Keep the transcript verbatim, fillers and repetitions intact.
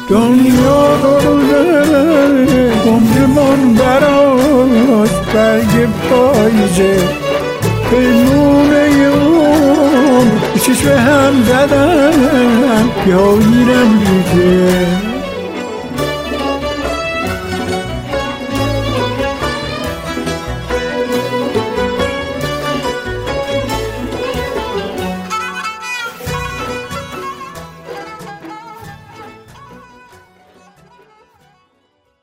دنیا روزه عمرمون براست برگ پاییزه پیمونه یوم چشم هم زدن یا میرم دیگه